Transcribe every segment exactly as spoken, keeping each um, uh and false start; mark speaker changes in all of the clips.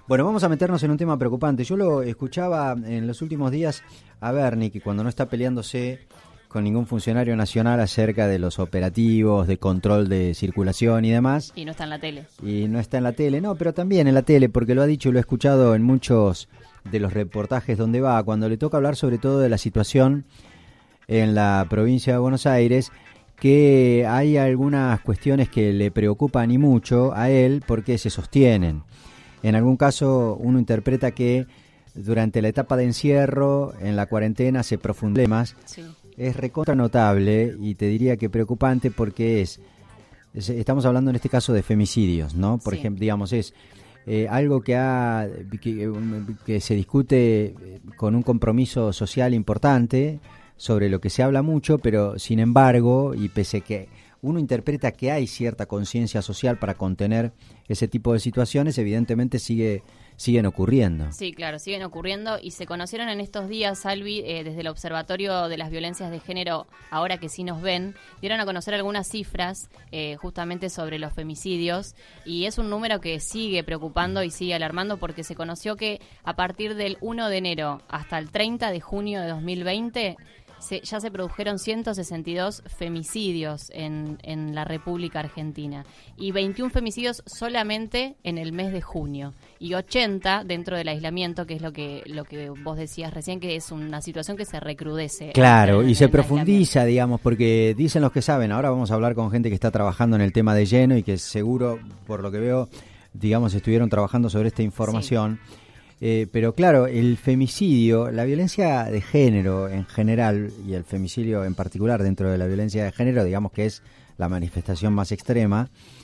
Speaker 1: Bueno, vamos a meternos en un tema preocupante. Yo lo escuchaba en los últimos días a Bernie, que cuando no está peleándose con ningún funcionario nacional acerca de los operativos, de control de circulación y demás.
Speaker 2: Y no está en la tele.
Speaker 1: Y no está en la tele, no, pero también en la tele, porque lo ha dicho y lo he escuchado en muchos de los reportajes donde va, cuando le toca hablar sobre todo de la situación en la provincia de Buenos Aires, que hay algunas cuestiones que le preocupan y mucho a él porque se sostienen. En algún caso uno interpreta que durante la etapa de encierro, en la cuarentena, se profundizan más.
Speaker 2: Sí.
Speaker 1: Es recontra notable y te diría que preocupante porque es, es estamos hablando en este caso de femicidios, ¿no? Por
Speaker 2: Sí.
Speaker 1: ejemplo, digamos, es eh, algo que, ha, que, que se discute con un compromiso social importante, sobre lo que se habla mucho, pero sin embargo, y pese a que uno interpreta que hay cierta conciencia social para contener ese tipo de situaciones, evidentemente sigue siguen ocurriendo.
Speaker 2: Sí, claro, siguen ocurriendo y se conocieron en estos días, Salvi, eh, desde el Observatorio de las Violencias de Género, ahora que sí nos ven, dieron a conocer algunas cifras eh, justamente sobre los femicidios y es un número que sigue preocupando y sigue alarmando porque se conoció que a partir del primero de enero hasta el treinta de junio de dos mil veinte Se, ya se produjeron ciento sesenta y dos femicidios en, en la República Argentina y veintiún femicidios solamente en el mes de junio y ochenta dentro del aislamiento, que es lo que lo que vos decías recién, que es una situación que se recrudece.
Speaker 1: Claro,
Speaker 2: en,
Speaker 1: y
Speaker 2: en
Speaker 1: se
Speaker 2: el
Speaker 1: profundiza, digamos, porque dicen los que saben, ahora vamos a hablar con gente que está trabajando en el tema de lleno y que seguro, por lo que veo, digamos, estuvieron trabajando sobre esta información. Sí. Eh, pero claro, el femicidio, la violencia de género en general y el femicidio en particular dentro de la violencia de género, digamos que es la manifestación más extrema,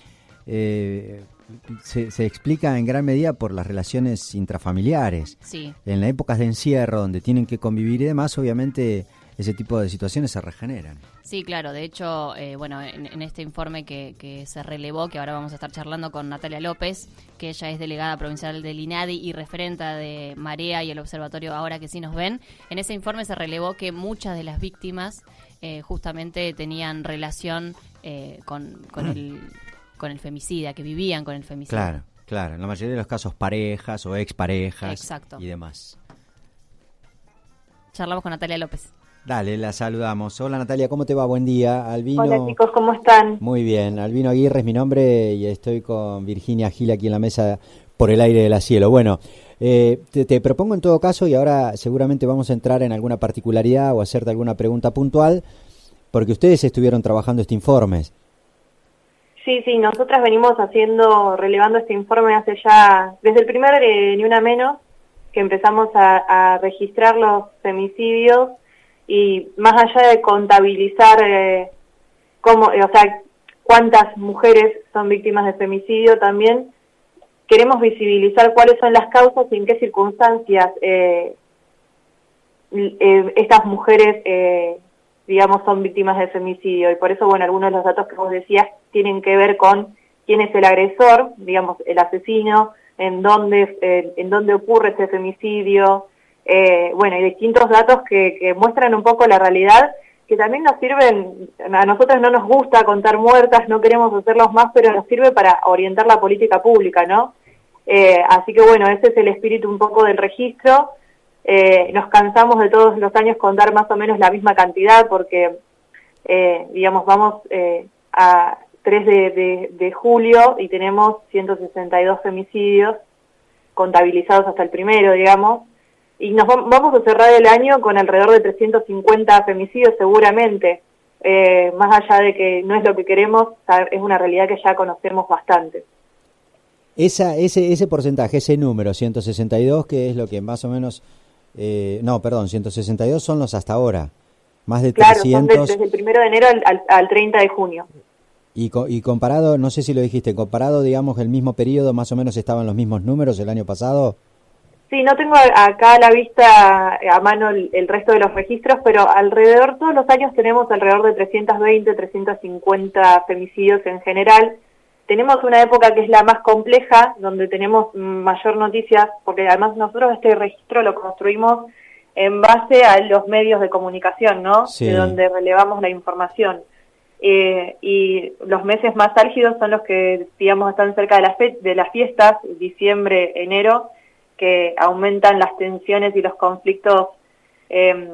Speaker 1: eh, se, se explica en gran medida por las relaciones intrafamiliares.
Speaker 2: Sí.
Speaker 1: En las épocas de encierro, donde tienen que convivir y demás, obviamente ese tipo de situaciones se regeneran.
Speaker 2: Sí, claro. De hecho, eh, bueno, en, en este informe que, que se relevó, que ahora vamos a estar charlando con Natalia López, que ella es delegada provincial del INADI y referenta de Marea y el Observatorio Ahora que sí nos ven, en ese informe se relevó que muchas de las víctimas eh, justamente tenían relación eh, con, con, el, con el femicida, que vivían con el femicida.
Speaker 1: Claro, claro. En la mayoría de los casos parejas o exparejas.
Speaker 2: Exacto.
Speaker 1: Y demás.
Speaker 2: Charlamos con Natalia López.
Speaker 1: Dale, la saludamos. Hola Natalia, ¿cómo te va? Buen día. Albino.
Speaker 3: Hola chicos, ¿cómo están?
Speaker 1: Muy bien, Albino Aguirre es mi nombre y estoy con Virginia Gil aquí en la mesa por el aire de la cielo. Bueno, eh, te, te propongo en todo caso, y ahora seguramente vamos a entrar en alguna particularidad o hacerte alguna pregunta puntual, porque ustedes estuvieron trabajando este informe.
Speaker 3: Sí, sí, nosotras venimos haciendo, relevando este informe hace ya, desde el primer eh, Ni Una Menos, que empezamos a, a registrar los femicidios. Y más allá de contabilizar eh, cómo, eh, o sea, cuántas mujeres son víctimas de femicidio, también queremos visibilizar cuáles son las causas y en qué circunstancias eh, eh, estas mujeres, eh, digamos, son víctimas de femicidio. Y por eso, bueno, algunos de los datos que vos decías tienen que ver con quién es el agresor, digamos, el asesino, en dónde, eh, en dónde ocurre ese femicidio. Eh, bueno, y distintos datos que, que muestran un poco la realidad, que también nos sirven, a nosotros no nos gusta contar muertas, no queremos hacerlos más, pero nos sirve para orientar la política pública, ¿no? Eh, así que bueno, ese es el espíritu un poco del registro. Eh, nos cansamos de todos los años contar más o menos la misma cantidad, porque, eh, digamos, vamos eh, a tres de, de, de julio y tenemos ciento sesenta y dos femicidios contabilizados hasta el primero, digamos. Y nos vamos a cerrar el año con alrededor de trescientos cincuenta femicidios seguramente, eh, más allá de que no es lo que queremos, es una realidad que ya conocemos bastante.
Speaker 1: Esa, ese, ese porcentaje, ese número, ciento sesenta y dos, que es lo que más o menos, eh, no, perdón, ciento sesenta y dos son los hasta ahora, más de
Speaker 3: claro,
Speaker 1: trescientos.
Speaker 3: Son de, desde el primero de enero al, al, al treinta de junio.
Speaker 1: Y, co y comparado, no sé si lo dijiste, comparado, digamos, el mismo periodo, más o menos estaban los mismos números el año pasado.
Speaker 3: Sí, no tengo acá a la vista a mano el, el resto de los registros, pero alrededor, todos los años tenemos alrededor de trescientos veinte, trescientos cincuenta femicidios en general. Tenemos una época que es la más compleja, donde tenemos mayor noticias, porque además nosotros este registro lo construimos en base a los medios de comunicación, ¿no?
Speaker 1: Sí.
Speaker 3: De donde relevamos la información. Eh, y los meses más álgidos son los que, digamos, están cerca de las, fe de las fiestas, diciembre, enero, que aumentan las tensiones y los conflictos, eh,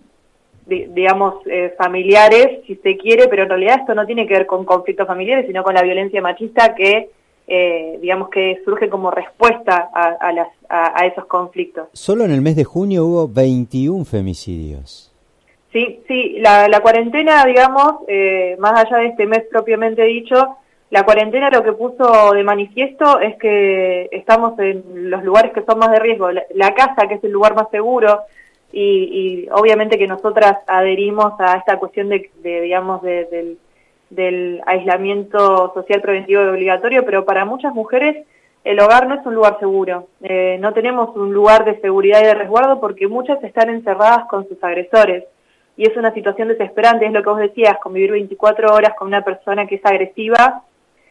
Speaker 3: di, digamos, eh, familiares, si se quiere, pero en realidad esto no tiene que ver con conflictos familiares, sino con la violencia machista que, eh, digamos, que surge como respuesta a, a, las, a, a esos conflictos.
Speaker 1: Solo en el mes de junio hubo veintiún femicidios.
Speaker 3: Sí, sí, la, la cuarentena, digamos, eh, más allá de este mes propiamente dicho, la cuarentena lo que puso de manifiesto es que estamos en los lugares que son más de riesgo, la, la casa, que es el lugar más seguro, y, y obviamente que nosotras adherimos a esta cuestión de, de digamos, de, del, del aislamiento social preventivo y obligatorio, pero para muchas mujeres el hogar no es un lugar seguro. Eh, no tenemos un lugar de seguridad y de resguardo porque muchas están encerradas con sus agresores. Y es una situación desesperante, es lo que vos decías, convivir veinticuatro horas con una persona que es agresiva,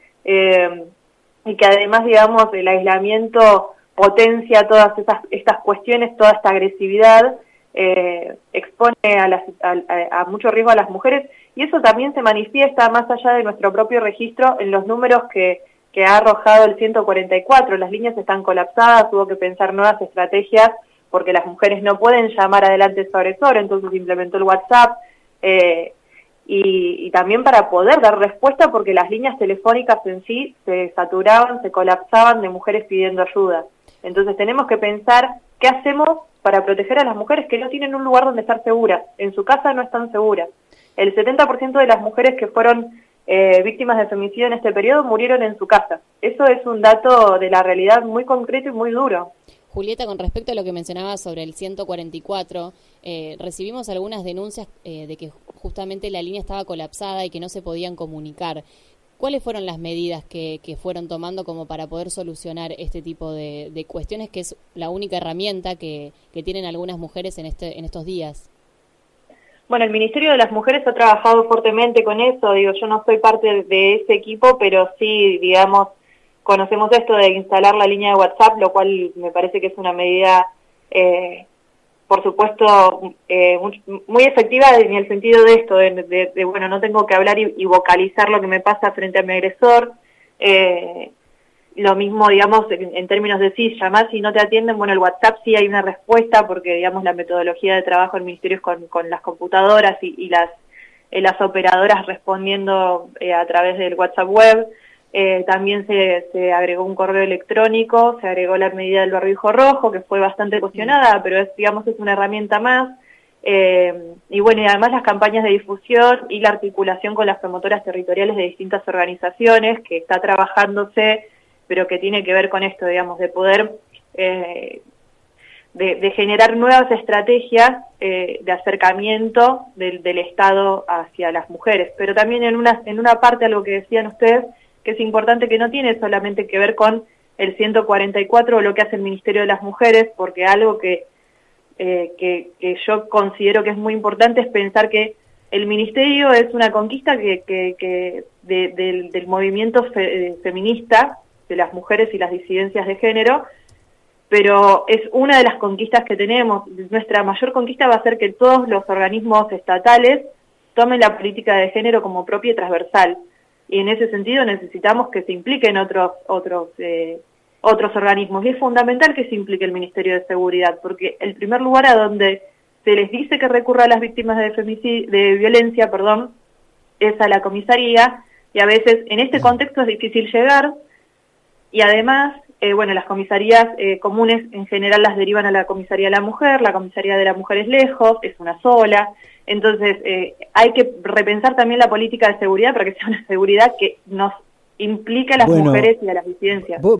Speaker 3: eh, y que además, digamos, el aislamiento potencia todas esas, estas cuestiones, toda esta agresividad, eh, expone a, las, a, a mucho riesgo a las mujeres, y eso también se manifiesta más allá de nuestro propio registro en los números que, que ha arrojado el ciento cuarenta y cuatro. Las líneas están colapsadas, hubo que pensar nuevas estrategias porque las mujeres no pueden llamar adelante a su agresor, entonces implementó el WhatsApp, eh, y, y también para poder dar respuesta porque las líneas telefónicas en sí se saturaban, se colapsaban de mujeres pidiendo ayuda. Entonces tenemos que pensar qué hacemos para proteger a las mujeres que no tienen un lugar donde estar seguras, en su casa no están seguras. El setenta por ciento de las mujeres que fueron eh, víctimas de femicidio en este periodo murieron en su casa. Eso es un dato de la realidad muy concreto y muy duro.
Speaker 2: Julieta, con respecto a lo que mencionabas sobre el ciento cuarenta y cuatro, eh, recibimos algunas denuncias eh, de que justamente la línea estaba colapsada y que no se podían comunicar. ¿Cuáles fueron las medidas que, que fueron tomando como para poder solucionar este tipo de, de cuestiones, que es la única herramienta que, que tienen algunas mujeres en, este, en estos días?
Speaker 3: Bueno, el Ministerio de las Mujeres ha trabajado fuertemente con eso. Digo, yo no soy parte de ese equipo, pero sí, digamos, conocemos esto de instalar la línea de WhatsApp, lo cual me parece que es una medida, eh, por supuesto, eh, muy, muy efectiva en el sentido de esto, de, de, de bueno, no tengo que hablar y, y vocalizar lo que me pasa frente a mi agresor. Eh, lo mismo, digamos, en, en términos de sí, llamás y no te atienden, bueno, el WhatsApp sí hay una respuesta porque, digamos, la metodología de trabajo del Ministerio es con, con las computadoras y, y las, eh, las operadoras respondiendo eh, a través del WhatsApp web. Eh, también se, se agregó un correo electrónico, se agregó la medida del barbijo rojo, que fue bastante cuestionada, pero es, digamos, es una herramienta más. Eh, y bueno, y además las campañas de difusión y la articulación con las promotoras territoriales de distintas organizaciones, que está trabajándose, pero que tiene que ver con esto, digamos, de poder, eh, de, de generar nuevas estrategias eh, de acercamiento del, del Estado hacia las mujeres. Pero también en una, en una parte, algo que decían ustedes, que es importante, que no tiene solamente que ver con el ciento cuarenta y cuatro o lo que hace el Ministerio de las Mujeres, porque algo que, eh, que, que yo considero que es muy importante es pensar que el Ministerio es una conquista que, que, que de, de, del movimiento fe, feminista, de las mujeres y las disidencias de género, pero es una de las conquistas que tenemos. Nuestra mayor conquista va a ser que todos los organismos estatales tomen la política de género como propia y transversal. Y en ese sentido necesitamos que se impliquen otros otros eh, otros organismos. Y es fundamental que se implique el Ministerio de Seguridad, porque el primer lugar a donde se les dice que recurra a las víctimas de femicidio, de violencia, perdón, es a la comisaría, y a veces en este contexto es difícil llegar, y además, eh, bueno, las comisarías eh, comunes en general las derivan a la comisaría de la mujer, la comisaría de la mujer es lejos, es una sola. Entonces, eh, hay que repensar también la política de seguridad para que sea una seguridad que nos implique a las
Speaker 1: bueno,
Speaker 3: mujeres y a las disidencias.